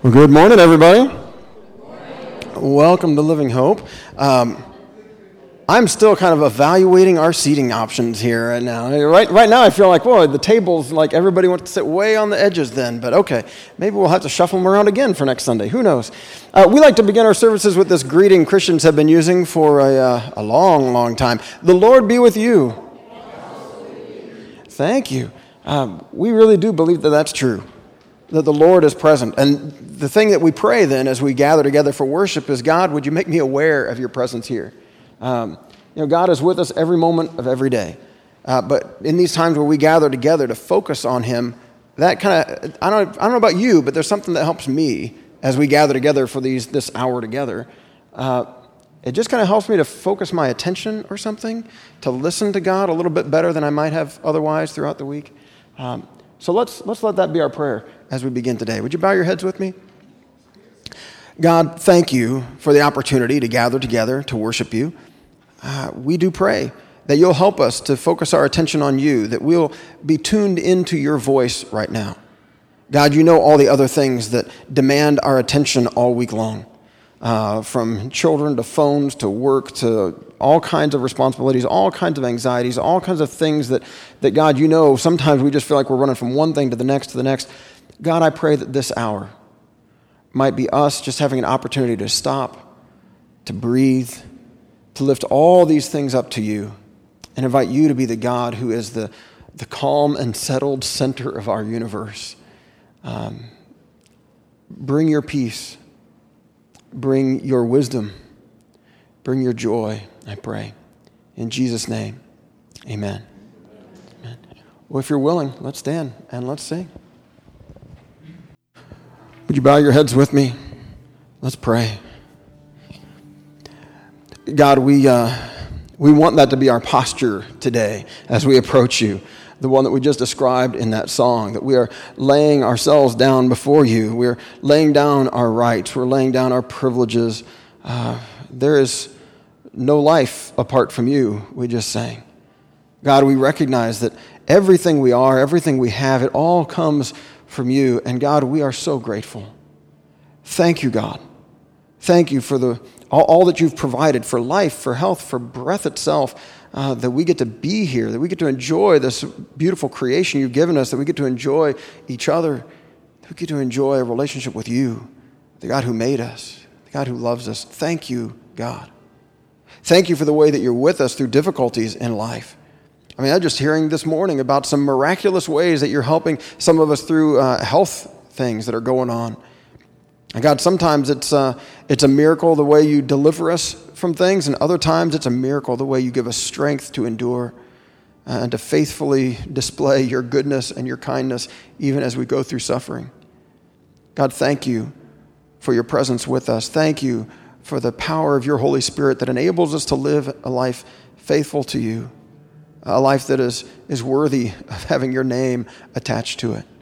Well, good morning, everybody. Welcome to Living Hope. I'm still kind of evaluating our seating options here right now. Right now, I feel like, whoa, the tables, like everybody wants to sit way on the edges then. But okay, maybe we'll have to shuffle them around again for next Sunday. Who knows? We like to begin our services with this greeting Christians have been using for a long, long time. The Lord be with you. Thank you. We really do believe that that's true, that the Lord is present. And the thing that we pray then as we gather together for worship is, God, would you make me aware of your presence here? God is with us every moment of every day. But in these times where we gather together to focus on him, that kind of, I don't know about you, but there's something that helps me as we gather together for this hour together. It just kind of helps me to focus my attention or something, to listen to God a little bit better than I might have otherwise throughout the week. So let's let that be our prayer as we begin today. Would you bow your heads with me? God, thank you for the opportunity to gather together to worship you. We do pray that you'll help us to focus our attention on you, that we'll be tuned into your voice right now. God, you know all the other things that demand our attention all week long, from children to phones to work to all kinds of responsibilities, all kinds of anxieties, all kinds of things that God, you know, sometimes we just feel like we're running from one thing to the next to the next. God, I pray that this hour might be us just having an opportunity to stop, to breathe, to lift all these things up to you and invite you to be the God who is the calm and settled center of our universe. Bring your peace, bring your wisdom, bring your joy, I pray. In Jesus' name, amen. Amen. Well, if you're willing, let's stand and let's sing. Would you bow your heads with me? Let's pray. God, we want that to be our posture today as we approach you, the one that we just described in that song, that we are laying ourselves down before you. We're laying down our rights. We're laying down our privileges. There is no life apart from you, we just sang. God, we recognize that everything we are, everything we have, it all comes from you. And God, we are so grateful. Thank you, God. Thank you for all that you've provided for life, for health, for breath itself, that we get to be here, that we get to enjoy this beautiful creation you've given us, that we get to enjoy each other, that we get to enjoy a relationship with you, the God who made us, the God who loves us. Thank you, God. Thank you for the way that you're with us through difficulties in life. I mean, I'm just hearing this morning about some miraculous ways that you're helping some of us through health things that are going on. And God, sometimes it's a miracle the way you deliver us from things, and other times it's a miracle the way you give us strength to endure and to faithfully display your goodness and your kindness even as we go through suffering. God, thank you for your presence with us. Thank you for the power of your Holy Spirit that enables us to live a life faithful to you, a life that is worthy of having your name attached to it.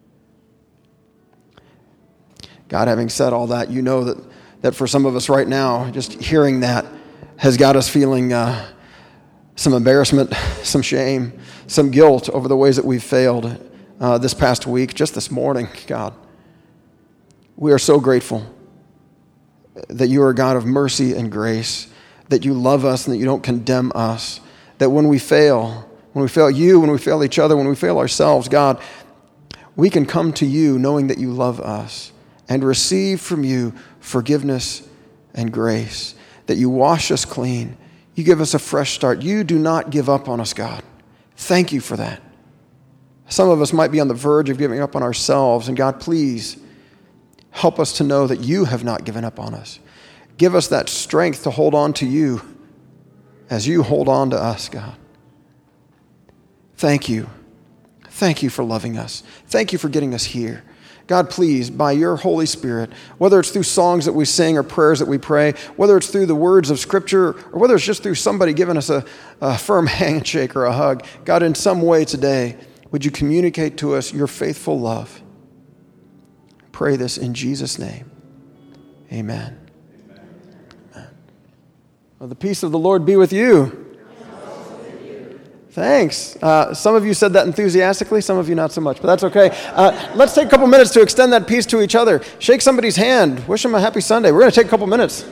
God, having said all that, you know that for some of us right now, just hearing that has got us feeling some embarrassment, some shame, some guilt over the ways that we've failed this past week, just this morning, God. We are so grateful that you are a God of mercy and grace, that you love us and that you don't condemn us, that when we fail you, when we fail each other, when we fail ourselves, God, we can come to you knowing that you love us and receive from you forgiveness and grace, that you wash us clean. You give us a fresh start. You do not give up on us, God. Thank you for that. Some of us might be on the verge of giving up on ourselves, and God, please help us to know that you have not given up on us. Give us that strength to hold on to you as you hold on to us, God. Thank you. Thank you for loving us. Thank you for getting us here. God, please, by your Holy Spirit, whether it's through songs that we sing or prayers that we pray, whether it's through the words of Scripture, or whether it's just through somebody giving us a firm handshake or a hug, God, in some way today, would you communicate to us your faithful love? Pray this in Jesus' name. Amen. Amen. Well, the peace of the Lord be with you. Thanks. Some of you said that enthusiastically, some of you not so much, but that's okay. Let's take a couple minutes to extend that peace to each other. Shake somebody's hand. Wish them a happy Sunday. We're going to take a couple minutes.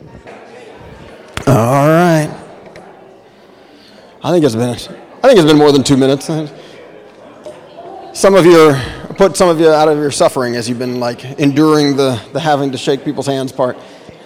All right. I think it's been more than 2 minutes. Some of you put some of you out of your suffering as you've been like enduring the having to shake people's hands part.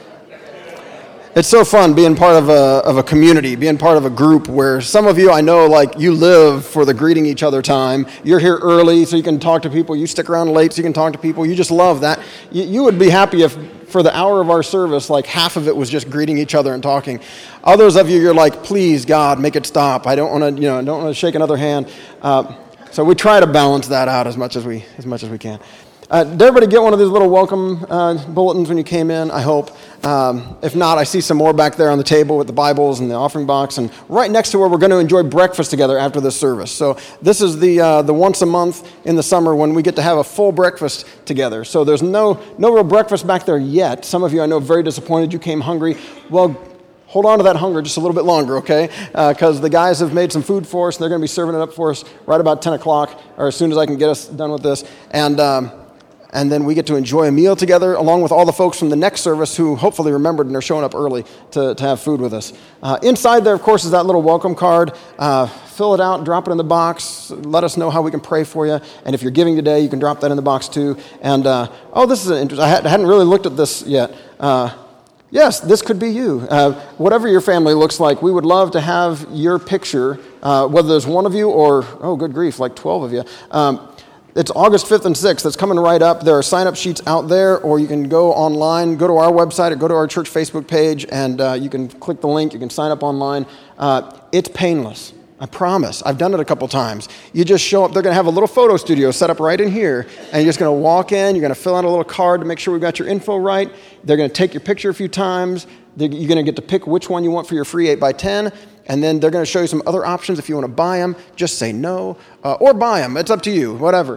It's so fun being part of a community, being part of a group where some of you I know like you live for the greeting each other time. You're here early so you can talk to people. You stick around late so you can talk to people. You just love that. You would be happy if for the hour of our service, like half of it was just greeting each other and talking. Others of you, you're like, please God, make it stop. I don't want to shake another hand. So we try to balance that out as much as we can. Did everybody get one of these little welcome bulletins when you came in? I hope. If not, I see some more back there on the table with the Bibles and the offering box, and right next to where we're going to enjoy breakfast together after this service. So this is the once a month in the summer when we get to have a full breakfast together. So there's no real breakfast back there yet. Some of you I know are very disappointed you came hungry. Well, hold on to that hunger just a little bit longer, okay? Because the guys have made some food for us, and they're going to be serving it up for us right about 10 o'clock, or as soon as I can get us done with this. And then we get to enjoy a meal together along with all the folks from the next service who hopefully remembered and are showing up early to have food with us. Inside there, of course, is that little welcome card. Fill it out and drop it in the box. Let us know how we can pray for you. And if you're giving today, you can drop that in the box too. And, this is an interesting, I hadn't really looked at this yet. Yes, this could be you. Whatever your family looks like, we would love to have your picture, whether there's one of you or, oh, good grief, like 12 of you. It's August 5th and 6th. It's coming right up. There are sign-up sheets out there, or you can go online, go to our website, or go to our church Facebook page, and you can click the link. You can sign up online. It's painless. I promise. I've done it a couple times. You just show up. They're going to have a little photo studio set up right in here, and you're just going to walk in. You're going to fill out a little card to make sure we've got your info right. They're going to take your picture a few times. You're going to get to pick which one you want for your free 8x10. And then they're going to show you some other options. If you want to buy them, just say no. Or buy them. It's up to you, whatever.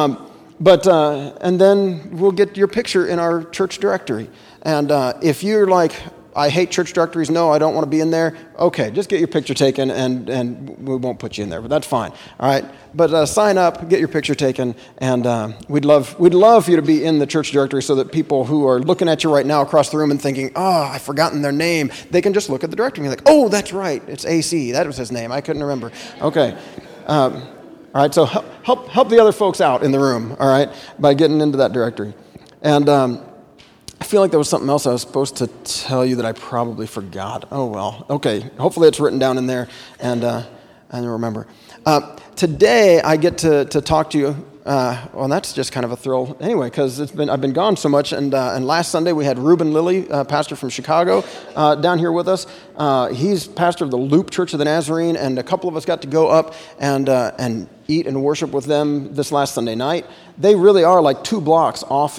And then we'll get your picture in our church directory. And if you're like, I hate church directories, no, I don't want to be in there, okay, just get your picture taken and we won't put you in there, but that's fine. All right? But sign up, get your picture taken, and we'd love for you to be in the church directory so that people who are looking at you right now across the room and thinking, oh, I've forgotten their name, they can just look at the directory and be like, oh, that's right, it's AC, that was his name, I couldn't remember. Okay. All right, so help the other folks out in the room, all right, by getting into that directory. And I feel like there was something else I was supposed to tell you that I probably forgot. Oh, well, okay. Hopefully it's written down in there and remember. Today I get to talk to you. Well, that's just kind of a thrill anyway, because I've been gone so much. And last Sunday we had Reuben Lilly, pastor from Chicago, down here with us. He's pastor of the Loop Church of the Nazarene, and a couple of us got to go up and eat and worship with them this last Sunday night. They really are like 2 blocks off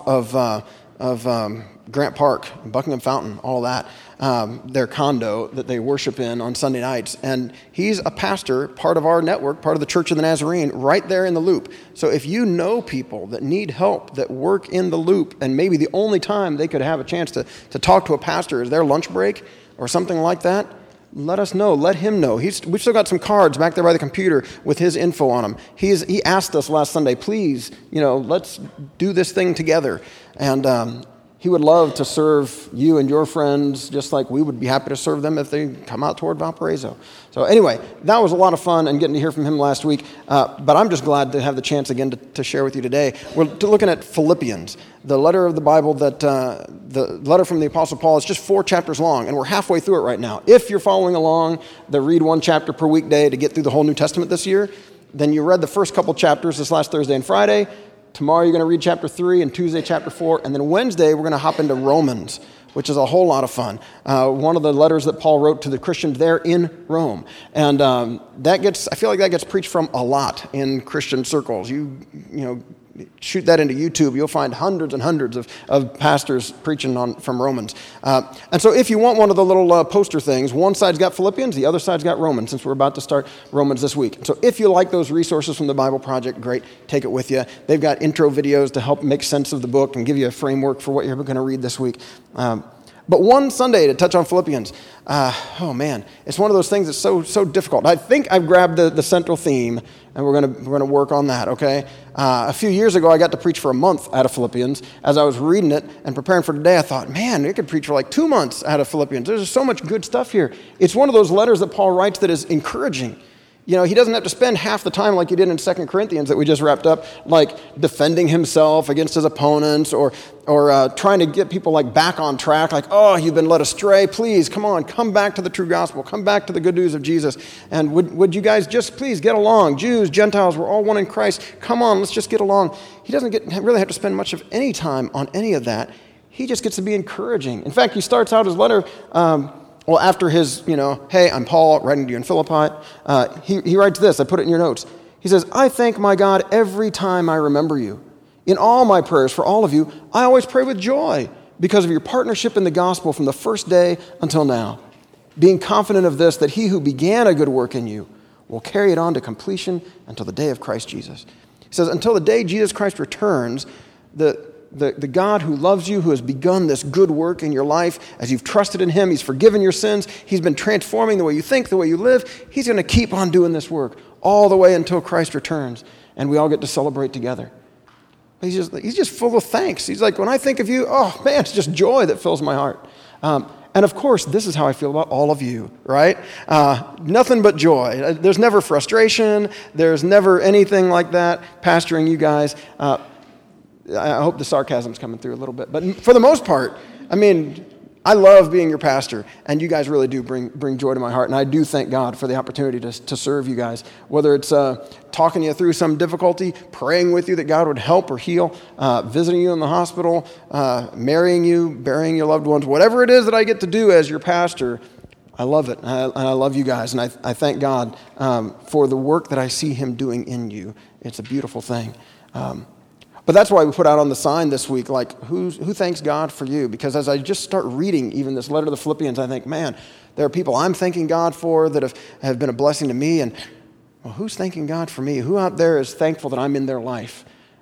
of Grant Park, Buckingham Fountain, all that, their condo that they worship in on Sunday nights. And he's a pastor, part of our network, part of the Church of the Nazarene, right there in the Loop. So if you know people that need help, that work in the Loop, and maybe the only time they could have a chance to talk to a pastor is their lunch break or something like that, let us know. Let him know. We've still got some cards back there by the computer with his info on them. He asked us last Sunday, please, let's do this thing together. And he would love to serve you and your friends just like we would be happy to serve them if they come out toward Valparaiso. So anyway, that was a lot of fun and getting to hear from him last week. But I'm just glad to have the chance again to share with you today. We're looking at Philippians, the letter of the Bible that the letter from the Apostle Paul is just 4 chapters long, and we're halfway through it right now. If you're following along, read 1 chapter per weekday to get through the whole New Testament this year, then you read the first couple chapters this last Thursday and Friday. Tomorrow you're going to read chapter 3, and Tuesday chapter 4, and then Wednesday we're going to hop into Romans, which is a whole lot of fun. One of the letters that Paul wrote to the Christians there in Rome. And I feel like that gets preached from a lot in Christian circles. You shoot that into YouTube, you'll find hundreds and hundreds of pastors preaching from Romans. And so if you want one of the little poster things, one side's got Philippians, the other side's got Romans, since we're about to start Romans this week. So if you like those resources from the Bible Project, great, take it with you. They've got intro videos to help make sense of the book and give you a framework for what you're going to read this week. But one Sunday to touch on Philippians, oh man, it's one of those things that's so difficult. I think I've grabbed the central theme, and we're gonna work on that. Okay. A few years ago, I got to preach for a month out of Philippians. As I was reading it and preparing for today, I thought, man, I could preach for like 2 months out of Philippians. There's so much good stuff here. It's one of those letters that Paul writes that is encouraging. You know, he doesn't have to spend half the time like he did in 2 Corinthians that we just wrapped up, like defending himself against his opponents or trying to get people like back on track, like, oh, you've been led astray. Please, come on, come back to the true gospel. Come back to the good news of Jesus. And would you guys just please get along? Jews, Gentiles, we're all one in Christ. Come on, let's just get along. He doesn't really have to spend much of any time on any of that. He just gets to be encouraging. In fact, he starts out his letter, after his, hey, I'm Paul, writing to you in Philippi, he writes this. I put it in your notes. He says, I thank my God every time I remember you. In all my prayers for all of you, I always pray with joy because of your partnership in the gospel from the first day until now, being confident of this, that he who began a good work in you will carry it on to completion until the day of Christ Jesus. He says, until the day Jesus Christ returns, the God who loves you, who has begun this good work in your life, as you've trusted in him, he's forgiven your sins, he's been transforming the way you think, the way you live, he's going to keep on doing this work all the way until Christ returns, and we all get to celebrate together. He's just full of thanks. He's like, when I think of you, oh man, it's just joy that fills my heart. And of course, this is how I feel about all of you, right? Nothing but joy. There's never frustration. There's never anything like that pastoring you guys. I hope the sarcasm's coming through a little bit. But for the most part, I mean, I love being your pastor, and you guys really do bring joy to my heart. And I do thank God for the opportunity to serve you guys, whether it's talking you through some difficulty, praying with you that God would help or heal, visiting you in the hospital, marrying you, burying your loved ones, whatever it is that I get to do as your pastor. I love it, and I love you guys, and I thank God for the work that I see him doing in you. It's a beautiful thing. But that's why we put out on the sign this week, like, who thanks God for you? Because as I just start reading even this letter to the Philippians, I think, man, there are people I'm thanking God for that have been a blessing to me. And, well, who's thanking God for me? Who out there is thankful that I'm in their life?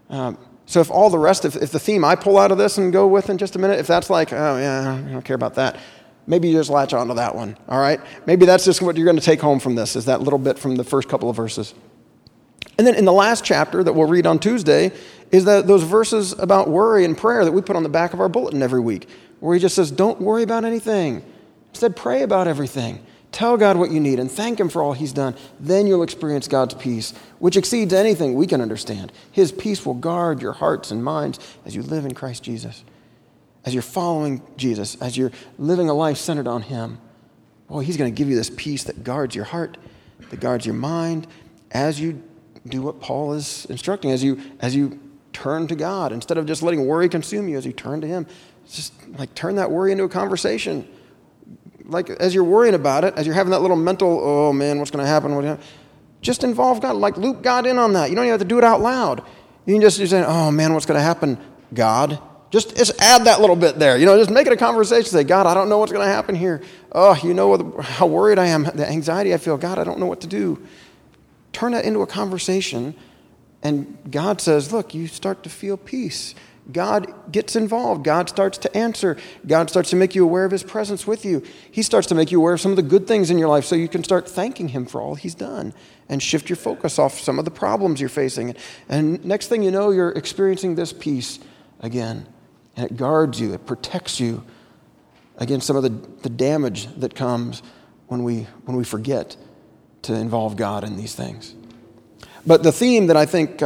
So if all the rest, if the theme I pull out of this and go with in just a minute, if that's like, oh, yeah, I don't care about that, maybe you just latch onto that one, all right? Maybe that's just what you're going to take home from this, is that little bit from the first couple of verses. And then in the last chapter that we'll read on Tuesday is those verses about worry and prayer that we put on the back of our bulletin every week, where he just says, don't worry about anything. Instead, pray about everything. Tell God what you need and thank him for all he's done. Then you'll experience God's peace, which exceeds anything we can understand. His peace will guard your hearts and minds as you live in Christ Jesus. As you're following Jesus, as you're living a life centered on him, boy, he's going to give you this peace that guards your heart, that guards your mind, as you do what Paul is instructing, as you turn to God. Instead of just letting worry consume you, as you turn to him, just like turn that worry into a conversation. Like as you're worrying about it, as you're having that little mental, oh man, what's going to happen? Just involve God, like loop God in on that. You don't even have to do it out loud. You can just say, oh man, what's going to happen, God? Just add that little bit there. Just make it a conversation. Say, God, I don't know what's going to happen here. Oh, you know how worried I am, the anxiety I feel. God, I don't know what to do. Turn that into a conversation, and God says, look, you start to feel peace. God gets involved. God starts to answer. God starts to make you aware of his presence with you. He starts to make you aware of some of the good things in your life so you can start thanking him for all he's done and shift your focus off some of the problems you're facing. And next thing you know, you're experiencing this peace again, and it guards you. It protects you against some of the damage that comes when we forget to involve God in these things. But the theme that I think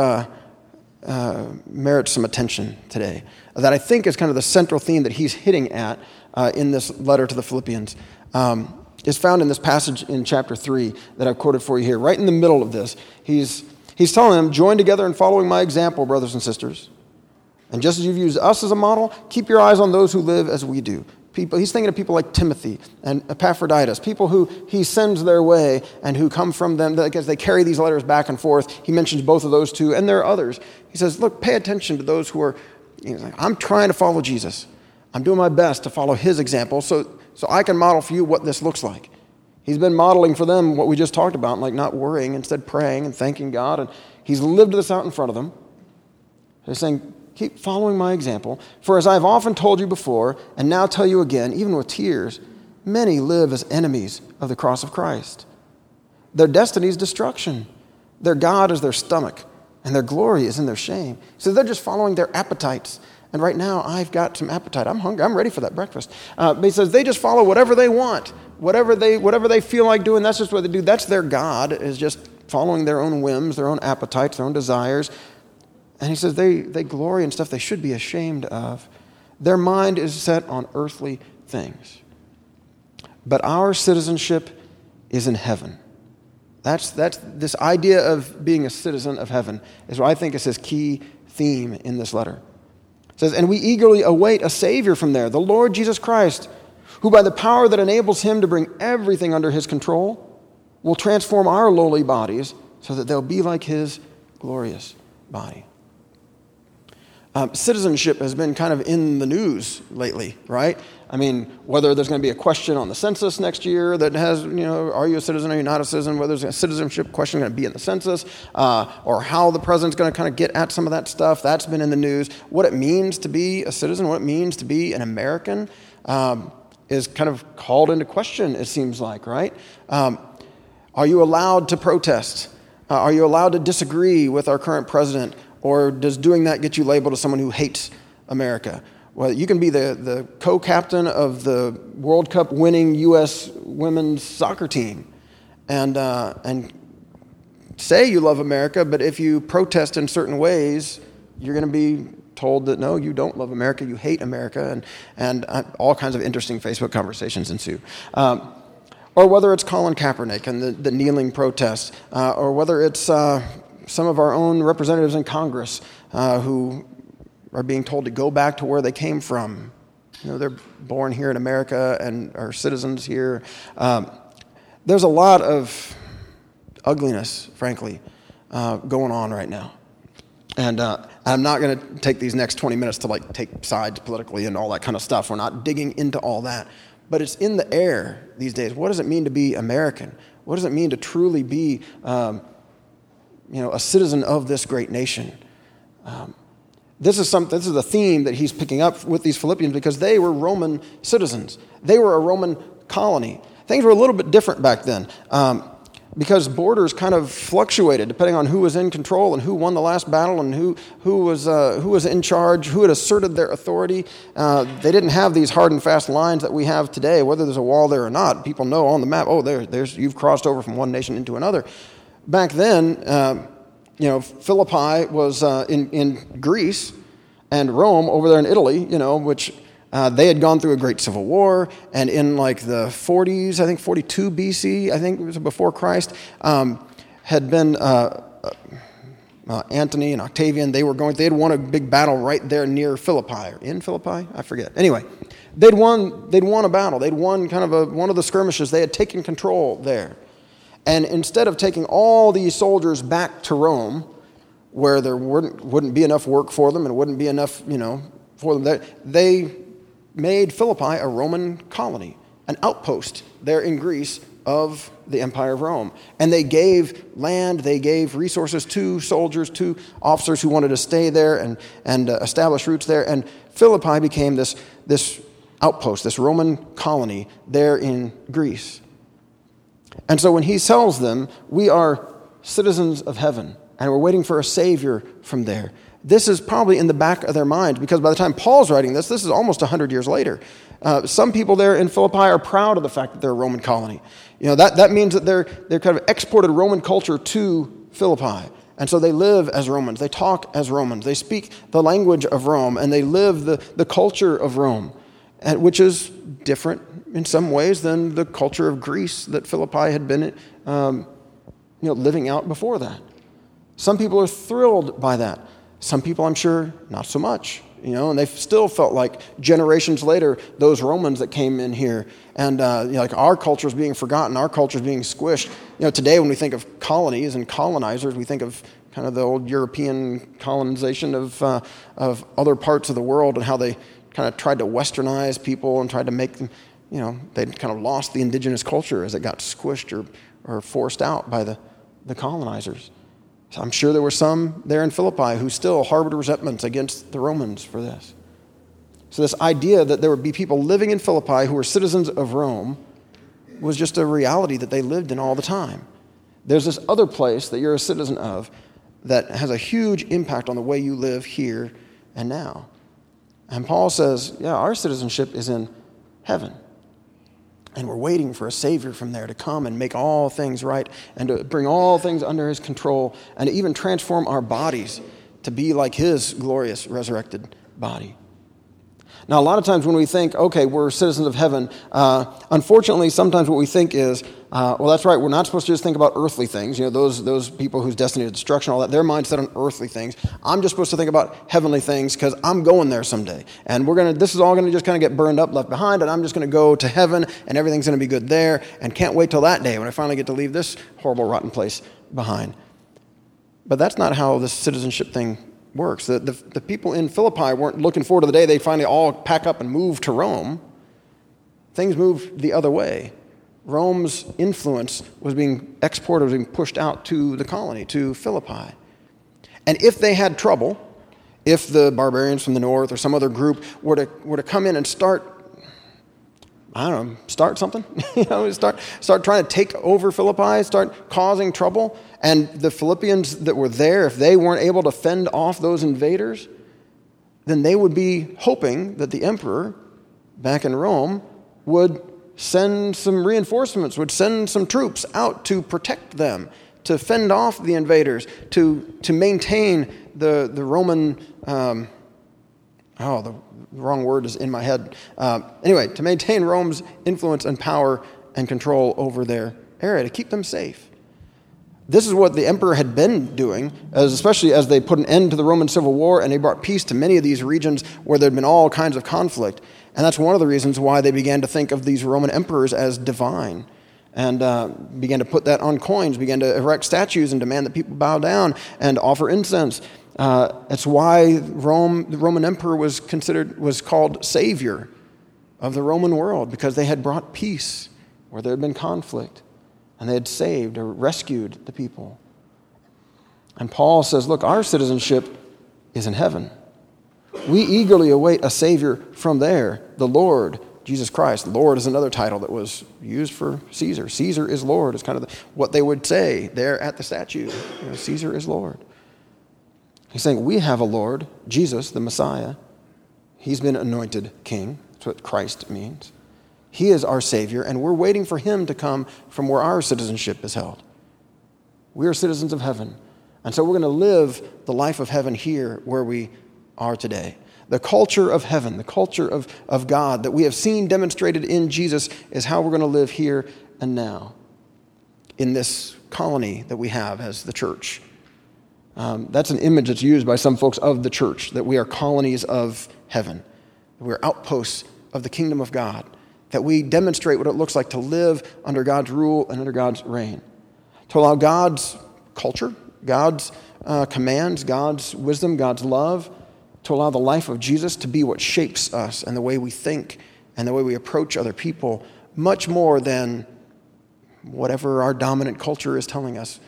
merits some attention today, that I think is kind of the central theme that he's hitting at in this letter to the Philippians, is found in this passage in chapter 3 that I've quoted for you here. Right in the middle of this, he's telling them, join together in following my example, brothers and sisters. And just as you've used us as a model, keep your eyes on those who live as we do. He's thinking of people like Timothy and Epaphroditus, people who he sends their way and who come from them as they carry these letters back and forth. He mentions both of those two, and there are others. He says, look, pay attention to those who are, I'm trying to follow Jesus. I'm doing my best to follow his example so I can model for you what this looks like. He's been modeling for them what we just talked about, like not worrying, instead praying and thanking God, and he's lived this out in front of them. He's saying, Keep following my example. For as I have often told you before, and now tell you again, even with tears, many live as enemies of the cross of Christ. Their destiny is destruction. Their God is their stomach, and their glory is in their shame. So they're just following their appetites. And right now, I've got some appetite. I'm hungry. I'm ready for that breakfast. But he says they just follow whatever they want. Whatever they feel like doing, that's just what they do. That's their God, is just following their own whims, their own appetites, their own desires. And he says they glory in stuff they should be ashamed of. Their mind is set on earthly things. But our citizenship is in heaven. That's this idea of being a citizen of heaven is what I think is his key theme in this letter. It says, and we eagerly await a Savior from there, the Lord Jesus Christ, who by the power that enables him to bring everything under his control will transform our lowly bodies so that they'll be like his glorious body. Citizenship has been kind of in the news lately, right? I mean, whether there's going to be a question on the census next year that has, are you a citizen, are you not a citizen, whether there's a citizenship question going to be in the census, or how the president's going to kind of get at some of that stuff, that's been in the news. What it means to be a citizen, what it means to be an American is kind of called into question, it seems like, right? Are you allowed to protest? Are you allowed to disagree with our current president? Or does doing that get you labeled as someone who hates America? Well, you can be the co-captain of the World Cup winning U.S. women's soccer team and say you love America, but if you protest in certain ways, you're going to be told that, no, you don't love America, you hate America, and all kinds of interesting Facebook conversations ensue. Or whether it's Colin Kaepernick and the kneeling protests, or whether it's some of our own representatives in Congress who are being told to go back to where they came from. They're born here in America and are citizens here. There's a lot of ugliness, frankly, going on right now. And I'm not going to take these next 20 minutes to take sides politically and all that kind of stuff. We're not digging into all that. But it's in the air these days. What does it mean to be American? What does it mean to truly be a citizen of this great nation? This is the theme that he's picking up with these Philippians because they were Roman citizens. They were a Roman colony. Things were a little bit different back then because borders kind of fluctuated depending on who was in control and who won the last battle and who was in charge, who had asserted their authority. They didn't have these hard and fast lines that we have today, whether there's a wall there or not. People know on the map, there's you've crossed over from one nation into another. Back then, Philippi was in Greece and Rome over there in Italy, which they had gone through a great civil war. And in the 40s, I think 42 BC, I think it was before Christ, had been Antony and Octavian. They had won a big battle right there near Philippi, or in Philippi, I forget. Anyway, they'd won a battle. They'd won kind of one of the skirmishes. They had taken control there. And instead of taking all these soldiers back to Rome, where there wouldn't be enough work for them and wouldn't be enough, for them, they made Philippi a Roman colony, an outpost there in Greece of the Empire of Rome. And they gave land, they gave resources to soldiers, to officers who wanted to stay there and establish roots there. And Philippi became this outpost, this Roman colony there in Greece. And so when he tells them, we are citizens of heaven, and we're waiting for a Savior from there, this is probably in the back of their minds, because by the time Paul's writing this is almost 100 years later. Some people there in Philippi are proud of the fact that they're a Roman colony. That means that they're kind of exported Roman culture to Philippi. And so they live as Romans, they talk as Romans, they speak the language of Rome, and they live the culture of Rome, which is different in some ways than the culture of Greece that Philippi had been living out before that. Some people are thrilled by that. Some people, I'm sure, not so much. And they still felt like generations later, those Romans that came in here, and our culture is being forgotten, our culture is being squished. Today when we think of colonies and colonizers, we think of kind of the old European colonization of other parts of the world and how they kind of tried to westernize people and tried to make them, they'd kind of lost the indigenous culture as it got squished or forced out by the colonizers. So I'm sure there were some there in Philippi who still harbored resentments against the Romans for this. So this idea that there would be people living in Philippi who were citizens of Rome was just a reality that they lived in all the time. There's this other place that you're a citizen of that has a huge impact on the way you live here and now. And Paul says, yeah, our citizenship is in heaven. And we're waiting for a Savior from there to come and make all things right and to bring all things under his control and to even transform our bodies to be like his glorious resurrected body. Now, a lot of times when we think, okay, we're citizens of heaven, unfortunately, sometimes what we think is, well, that's right, we're not supposed to just think about earthly things. You know, those people whose destiny is destruction, all that, their mind's set on earthly things. I'm just supposed to think about heavenly things because I'm going there someday. And this is all going to just kind of get burned up, left behind, and I'm just going to go to heaven, and everything's going to be good there, and can't wait till that day when I finally get to leave this horrible, rotten place behind. But that's not how this citizenship thing works. The people in Philippi weren't looking forward to the day they finally all pack up and move to Rome. Things moved the other way. Rome's influence was being exported, was being pushed out to the colony, to Philippi. And if they had trouble, if the barbarians from the north or some other group were to come in and start something, start trying to take over Philippi, start causing trouble. And the Philippians that were there, if they weren't able to fend off those invaders, then they would be hoping that the emperor back in Rome would send some reinforcements, would send some troops out to protect them, to fend off the invaders, to maintain the Roman, the wrong word is in my head. Anyway, to maintain Rome's influence and power and control over their area, to keep them safe. This is what the emperor had been doing, especially as they put an end to the Roman Civil War and they brought peace to many of these regions where there had been all kinds of conflict. And that's one of the reasons why they began to think of these Roman emperors as divine and began to put that on coins, began to erect statues and demand that people bow down and offer incense. That's why the Roman emperor was called savior of the Roman world, because they had brought peace where there had been conflict. And they had saved or rescued the people. And Paul says, look, our citizenship is in heaven. We eagerly await a Savior from there, the Lord, Jesus Christ. Lord is another title that was used for Caesar. Caesar is Lord is kind of what they would say there at the statue. Caesar is Lord. He's saying we have a Lord, Jesus, the Messiah. He's been anointed king. That's what Christ means. He is our Savior, and we're waiting for him to come from where our citizenship is held. We are citizens of heaven, and so we're going to live the life of heaven here where we are today. The culture of heaven, the culture of God that we have seen demonstrated in Jesus is how we're going to live here and now in this colony that we have as the church. That's an image that's used by some folks of the church, that we are colonies of heaven. We're outposts of the kingdom of God, that we demonstrate what it looks like to live under God's rule and under God's reign, to allow God's culture, God's commands, God's wisdom, God's love, to allow the life of Jesus to be what shapes us and the way we think and the way we approach other people, much more than whatever our dominant culture is telling us.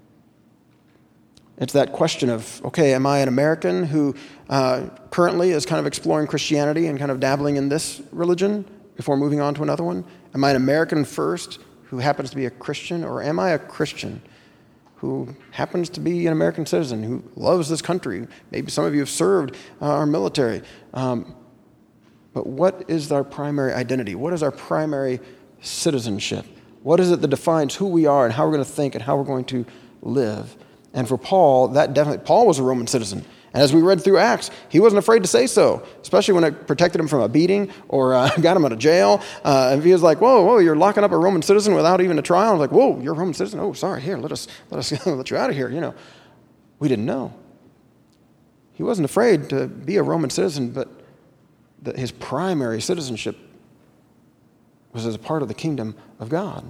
It's that question of, okay, am I an American who currently is kind of exploring Christianity and kind of dabbling in this religion before moving on to another one? Am I an American first who happens to be a Christian? Or am I a Christian who happens to be an American citizen, who loves this country? Maybe some of you have served our military. But what is our primary identity? What is our primary citizenship? What is it that defines who we are and how we're going to think and how we're going to live? And for Paul, Paul was a Roman citizen. And as we read through Acts, he wasn't afraid to say so, especially when it protected him from a beating or got him out of jail. And he was like, whoa, you're locking up a Roman citizen without even a trial. I was like, whoa, you're a Roman citizen? Oh, sorry, here, let us let you out of here. We didn't know. He wasn't afraid to be a Roman citizen, but his primary citizenship was as a part of the kingdom of God.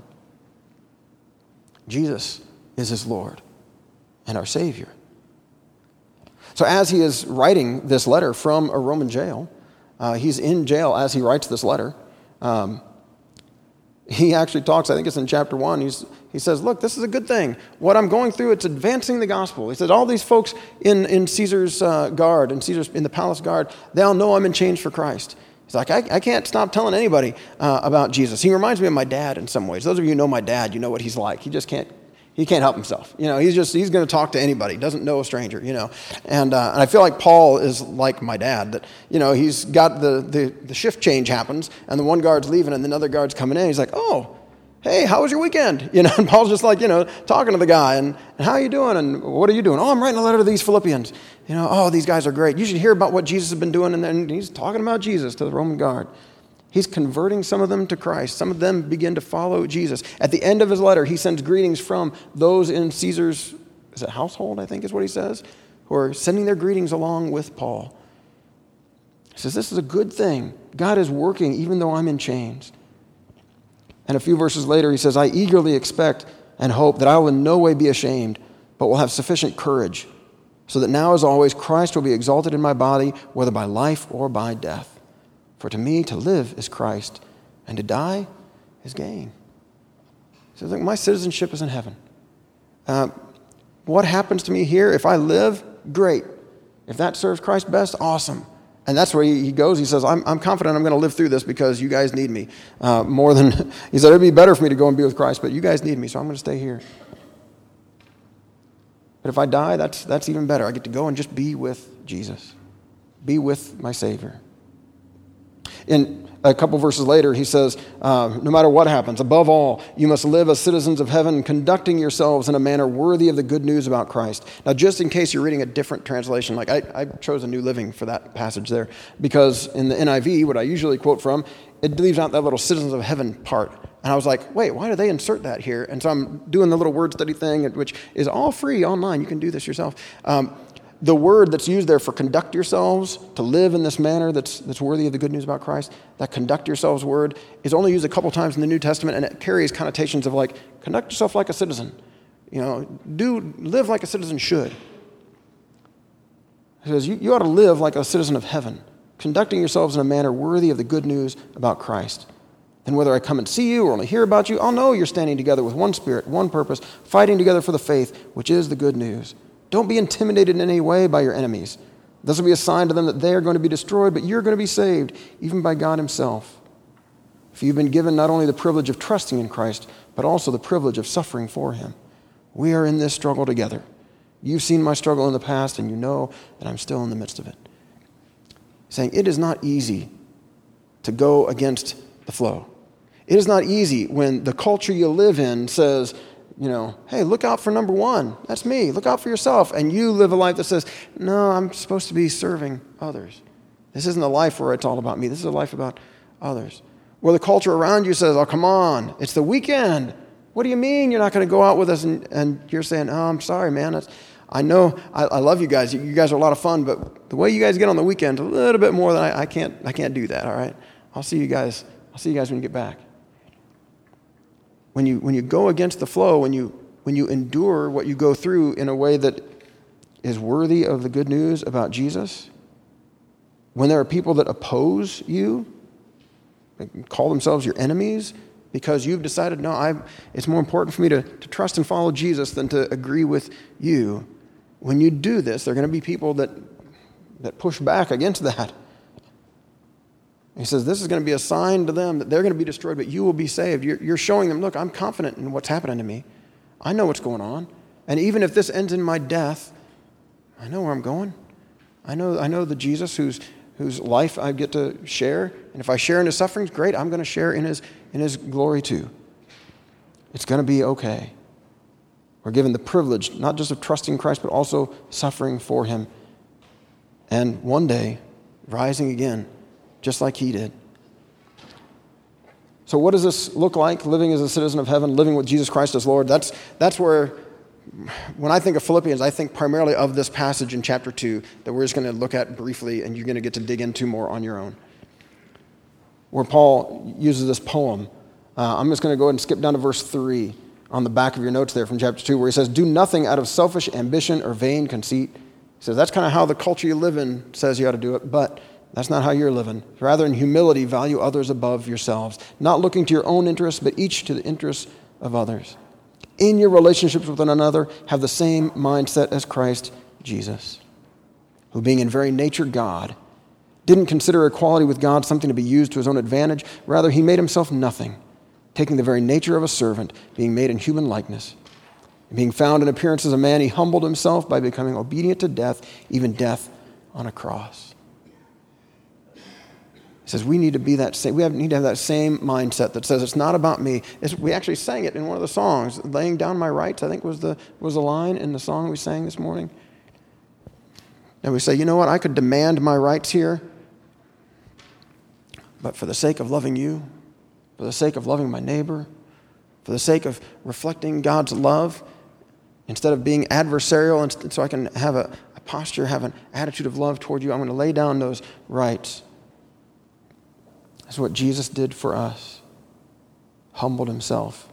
Jesus is his Lord and our Savior. So as he is writing this letter from a Roman jail, he's in jail as he writes this letter. He actually talks, I think it's in chapter 1, he's He says, look, this is a good thing. What I'm going through, it's advancing the gospel. He said, all these folks in Caesar's guard, in the palace guard, they all know I'm in chains for Christ. He's like, I can't stop telling anybody about Jesus. He reminds me of my dad in some ways. Those of you who know my dad, you know what he's like. He can't help himself. He's going to talk to anybody. Doesn't know a stranger, And I feel like Paul is like my dad, that, he's got the shift change happens, and the one guard's leaving, and the other guard's coming in. He's like, oh, hey, how was your weekend? And Paul's just like, talking to the guy, and how are you doing? And what are you doing? Oh, I'm writing a letter to these Philippians. Oh, these guys are great. You should hear about what Jesus has been doing. And then he's talking about Jesus to the Roman guard. He's converting some of them to Christ. Some of them begin to follow Jesus. At the end of his letter, he sends greetings from those in Caesar's household, I think is what he says, who are sending their greetings along with Paul. He says, this is a good thing. God is working even though I'm in chains. And a few verses later, he says, I eagerly expect and hope that I will in no way be ashamed, but will have sufficient courage, so that now as always Christ will be exalted in my body, whether by life or by death. For to me to live is Christ, and to die is gain. He says, look, my citizenship is in heaven. What happens to me here, if I live, great. If that serves Christ best, awesome. And that's where he goes. He says, I'm confident I'm going to live through this because you guys need me. He said, it'd be better for me to go and be with Christ, but you guys need me, so I'm going to stay here. But if I die, that's even better. I get to go and just be with Jesus. Be with my Savior. In a couple verses later, he says, no matter what happens, above all, you must live as citizens of heaven, conducting yourselves in a manner worthy of the good news about Christ. Now, just in case you're reading a different translation, like I chose a New Living for that passage there, because in the NIV, what I usually quote from, it leaves out that little citizens of heaven part. And I was like, wait, why do they insert that here? And so I'm doing the little word study thing, which is all free online. You can do this yourself. The word that's used there for conduct yourselves, to live in this manner that's worthy of the good news about Christ, that conduct yourselves word is only used a couple times in the New Testament, and it carries connotations of like, conduct yourself like a citizen. Live like a citizen should. He says, you ought to live like a citizen of heaven, conducting yourselves in a manner worthy of the good news about Christ. Then whether I come and see you or only hear about you, I'll know you're standing together with one spirit, one purpose, fighting together for the faith, which is the good news. Don't be intimidated in any way by your enemies. This will be a sign to them that they are going to be destroyed, but you're going to be saved, even by God himself. For you've been given not only the privilege of trusting in Christ, but also the privilege of suffering for him. We are in this struggle together. You've seen my struggle in the past, and you know that I'm still in the midst of it. Saying it is not easy to go against the flow. It is not easy when the culture you live in says, hey, look out for number one. That's me. Look out for yourself. And you live a life that says, no, I'm supposed to be serving others. This isn't a life where it's all about me. This is a life about others. Where the culture around you says, oh, come on, it's the weekend. What do you mean you're not going to go out with us? And you're saying, oh, I'm sorry, man. I know I love you guys. You guys are a lot of fun, but the way you guys get on the weekend, a little bit more than I can't do that, all right? I'll see you guys when you get back. When you go against the flow, when you endure what you go through in a way that is worthy of the good news about Jesus, when there are people that oppose you, call themselves your enemies, because you've decided, no, it's more important for me to trust and follow Jesus than to agree with you. When you do this, there are going to be people that push back against that. He says this is going to be a sign to them that they're going to be destroyed, but you will be saved. You're showing them, look, I'm confident in what's happening to me. I know what's going on. And even if this ends in my death, I know where I'm going. I know the Jesus whose life I get to share. And if I share in his sufferings, great, I'm going to share in his glory too. It's going to be okay. We're given the privilege, not just of trusting Christ, but also suffering for him. And one day, rising again, just like he did. So what does this look like, living as a citizen of heaven, living with Jesus Christ as Lord? That's where, when I think of Philippians, I think primarily of this passage in chapter 2 that we're just going to look at briefly, and you're going to get to dig into more on your own. Where Paul uses this poem. I'm just going to go ahead and skip down to verse 3 on the back of your notes there from chapter 2, where he says, do nothing out of selfish ambition or vain conceit. He says that's kind of how the culture you live in says you ought to do it, but that's not how you're living. Rather, in humility, value others above yourselves, not looking to your own interests, but each to the interests of others. in your relationships with one another, have the same mindset as Christ Jesus, who being in very nature God, didn't consider equality with God something to be used to his own advantage. Rather, he made himself nothing, taking the very nature of a servant, being made in human likeness. And being found in appearance as a man, he humbled himself by becoming obedient to death, even death on a cross. He says we need to be that same. Need to have that same mindset that says it's not about me. We actually sang it in one of the songs, "Laying Down My Rights," I think was the line in the song we sang this morning. And we say, you know what? I could demand my rights here, but for the sake of loving you, for the sake of loving my neighbor, for the sake of reflecting God's love, instead of being adversarial, and so I can have a posture, have an attitude of love toward you, I'm going to lay down those rights. That's what Jesus did for us. Humbled himself.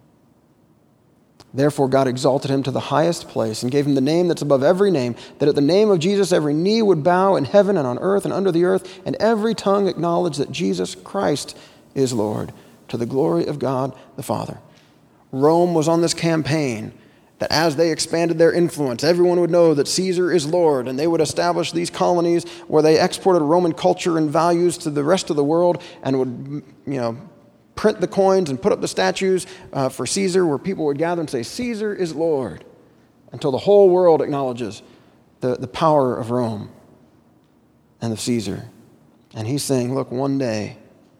Therefore, God exalted him to the highest place and gave him the name that's above every name, that at the name of Jesus every knee would bow in heaven and on earth and under the earth, and every tongue acknowledge that Jesus Christ is Lord, to the glory of God the Father. Rome was on this campaign that as they expanded their influence, everyone would know that Caesar is Lord, and they would establish these colonies where they exported Roman culture and values to the rest of the world and would, print the coins and put up the statues for Caesar, where people would gather and say, Caesar is Lord, until the whole world acknowledges the power of Rome and of Caesar. And he's saying, look, one day,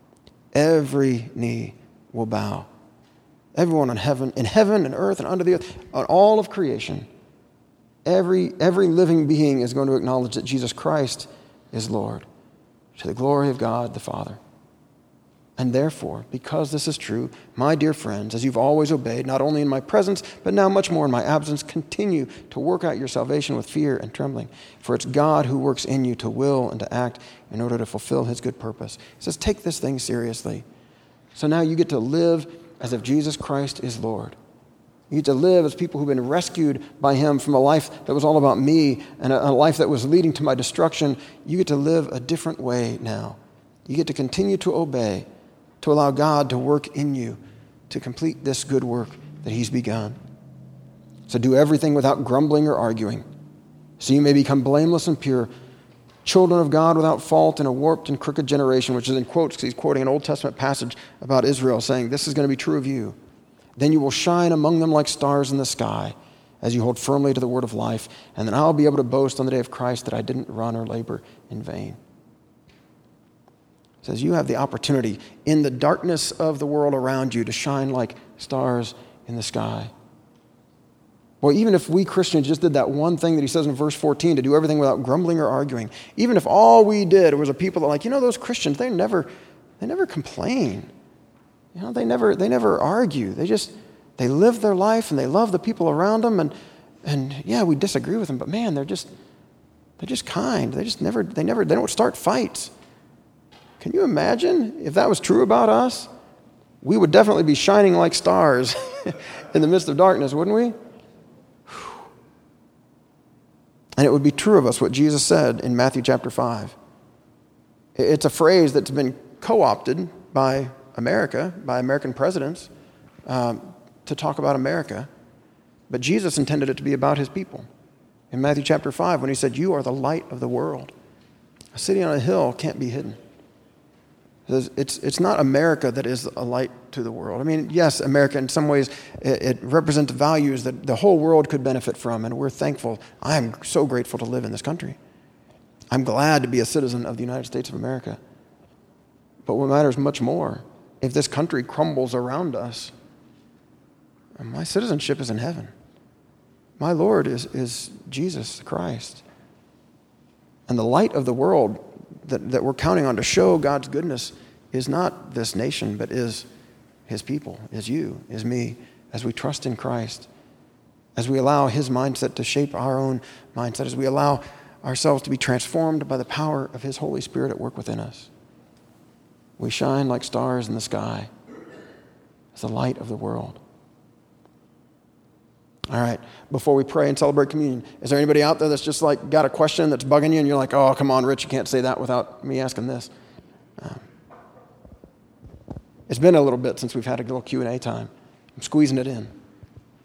every knee will bow. Everyone in heaven and earth and under the earth, on all of creation, every living being is going to acknowledge that Jesus Christ is Lord, to the glory of God the Father. And therefore, because this is true, my dear friends, as you've always obeyed, not only in my presence, but now much more in my absence, continue to work out your salvation with fear and trembling. For it's God who works in you to will and to act in order to fulfill his good purpose. He says, take this thing seriously. So now you get to live as if Jesus Christ is Lord. You get to live as people who've been rescued by him from a life that was all about me and a life that was leading to my destruction. You get to live a different way now. You get to continue to obey, to allow God to work in you to complete this good work that he's begun. So do everything without grumbling or arguing, so you may become blameless and pure, children of God without fault in a warped and crooked generation, which is in quotes, because he's quoting an Old Testament passage about Israel, saying, this is going to be true of you. Then you will shine among them like stars in the sky, as you hold firmly to the word of life, and then I'll be able to boast on the day of Christ that I didn't run or labor in vain. It says you have the opportunity in the darkness of the world around you to shine like stars in the sky. Well, even if we Christians just did that one thing that he says in verse 14, to do everything without grumbling or arguing, even if all we did was a people that those Christians, they never complain. They never argue. They live their life and they love the people around them, and yeah, we disagree with them, but man, they're just kind. They don't start fights. Can you imagine if that was true about us? We would definitely be shining like stars in the midst of darkness, wouldn't we? And it would be true of us what Jesus said in Matthew chapter 5. It's a phrase that's been co-opted by America, by American presidents, to talk about America. But Jesus intended it to be about his people. In Matthew chapter 5, when he said, you are the light of the world. A city on a hill can't be hidden. It's not America that is a light to the world. I mean, yes, America in some ways, it represents values that the whole world could benefit from, and we're thankful. I am so grateful to live in this country. I'm glad to be a citizen of the United States of America. But what matters much more, if this country crumbles around us, my citizenship is in heaven. My Lord is Jesus Christ. And the light of the world that we're counting on to show God's goodness is not this nation, but is his people, is you, is me, as we trust in Christ, as we allow his mindset to shape our own mindset, as we allow ourselves to be transformed by the power of his Holy Spirit at work within us. We shine like stars in the sky as the light of the world. All right, before we pray and celebrate communion, is there anybody out there that's just got a question that's bugging you and you're like, oh, come on, Rich, you can't say that without me asking this? It's been a little bit since we've had a little Q&A time. I'm squeezing it in.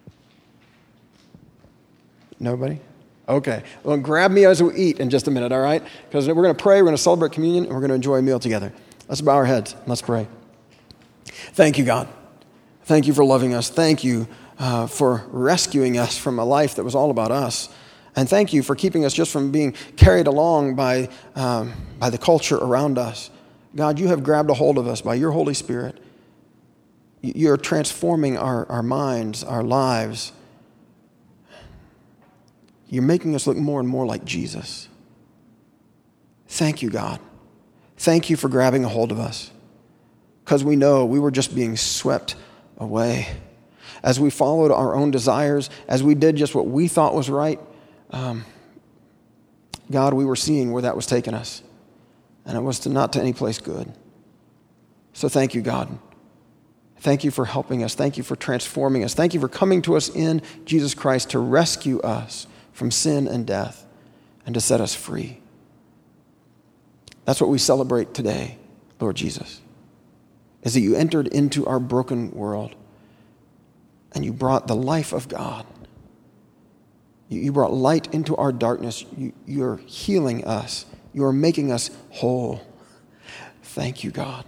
Nobody? Okay. Well, grab me as we eat in just a minute, all right? Because we're going to pray, we're going to celebrate communion, and we're going to enjoy a meal together. Let's bow our heads. Let's pray. Thank you, God. Thank you for loving us. Thank you for rescuing us from a life that was all about us. And thank you for keeping us just from being carried along by the culture around us. God, you have grabbed a hold of us by your Holy Spirit. You're transforming our minds, our lives. You're making us look more and more like Jesus. Thank you, God. Thank you for grabbing a hold of us, because we know we were just being swept away. As we followed our own desires, as we did just what we thought was right, God, we were seeing where that was taking us, and it was not to any place good. So thank you, God. Thank you for helping us. Thank you for transforming us. Thank you for coming to us in Jesus Christ to rescue us from sin and death and to set us free. That's what we celebrate today, Lord Jesus, is that you entered into our broken world and you brought the life of God. You brought light into our darkness. You're healing us. You're making us whole. Thank you, God.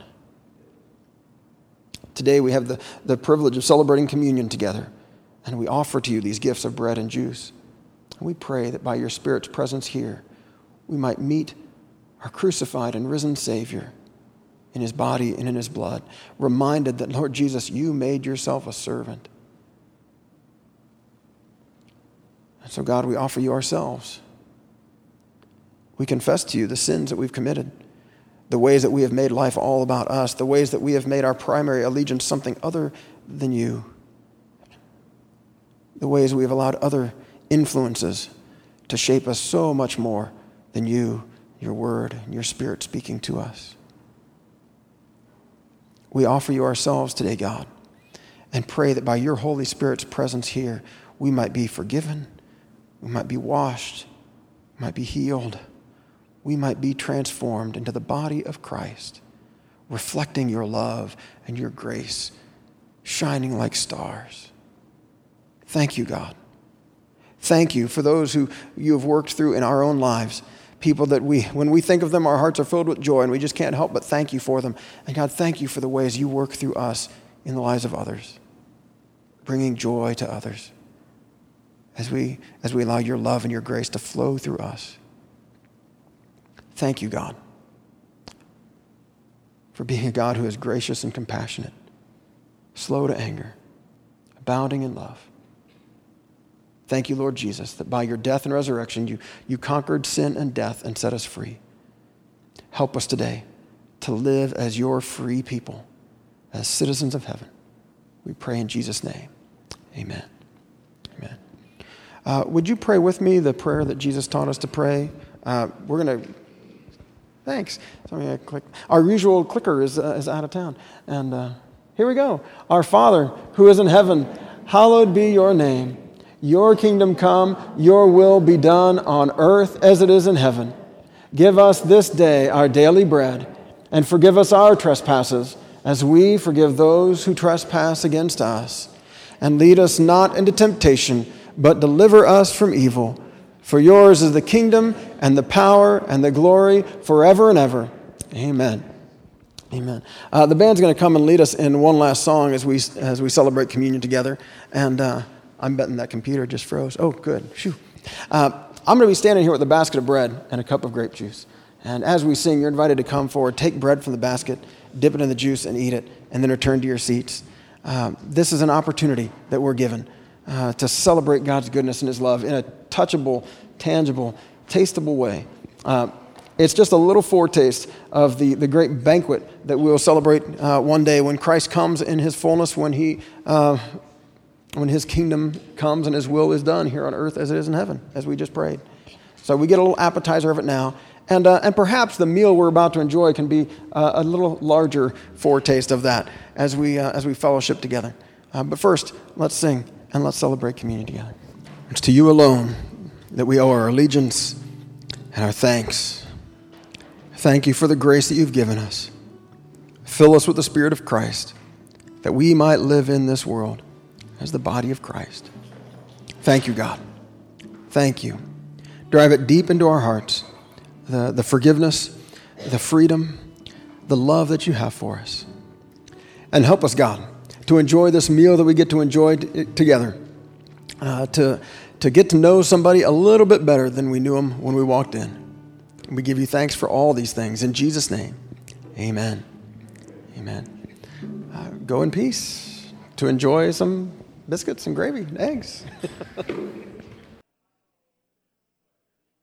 Today we have the privilege of celebrating communion together, and we offer to you these gifts of bread and juice. And we pray that by your Spirit's presence here, we might meet our crucified and risen Savior in his body and in his blood, reminded that, Lord Jesus, you made yourself a servant. And so, God, we offer you ourselves. We confess to you the sins that we've committed, the ways that we have made life all about us, the ways that we have made our primary allegiance something other than you, the ways we have allowed other influences to shape us so much more than you, your word, and your Spirit speaking to us. We offer you ourselves today, God, and pray that by your Holy Spirit's presence here, we might be forgiven, we might be washed, we might be healed, we might be transformed into the body of Christ, reflecting your love and your grace, shining like stars. Thank you, God. Thank you for those who you have worked through in our own lives, people that when we think of them, our hearts are filled with joy, and we just can't help but thank you for them. And God, thank you for the ways you work through us in the lives of others, bringing joy to others as we allow your love and your grace to flow through us. Thank you, God, for being a God who is gracious and compassionate, slow to anger, abounding in love. Thank you, Lord Jesus, that by your death and resurrection, you conquered sin and death and set us free. Help us today to live as your free people, as citizens of heaven. We pray in Jesus' name. Amen. Amen. Would you pray with me the prayer that Jesus taught us to pray? We're going to... Thanks. Sorry, our usual clicker is out of town. And here we go. Our Father, who is in heaven, hallowed be your name. Your kingdom come, your will be done on earth as it is in heaven. Give us this day our daily bread, and forgive us our trespasses, as we forgive those who trespass against us. And lead us not into temptation, but deliver us from evil. For yours is the kingdom and the power and the glory forever and ever. Amen. Amen. The band's going to come and lead us in one last song as we celebrate communion together. And I'm betting that computer just froze. Oh, good. Phew. I'm going to be standing here with a basket of bread and a cup of grape juice. And as we sing, you're invited to come forward, take bread from the basket, dip it in the juice and eat it, and then return to your seats. This is an opportunity that we're given to celebrate God's goodness and his love in a touchable, tangible, tasteable way. It's just a little foretaste of the great banquet that we'll celebrate one day when Christ comes in his fullness, when his kingdom comes and his will is done here on earth as it is in heaven, as we just prayed. So we get a little appetizer of it now. And perhaps the meal we're about to enjoy can be a little larger foretaste of that as we fellowship together. But first, let's sing and let's celebrate communion together. It's to you alone that we owe our allegiance and our thanks. Thank you for the grace that you've given us. Fill us with the Spirit of Christ, that we might live in this world as the body of Christ. Thank you, God. Thank you. Drive it deep into our hearts, the forgiveness, the freedom, the love that you have for us. And help us, God, to enjoy this meal that we get to enjoy together, to get to know somebody a little bit better than we knew them when we walked in. We give you thanks for all these things. In Jesus' name, amen. Amen. Go in peace to enjoy some biscuits and gravy and eggs.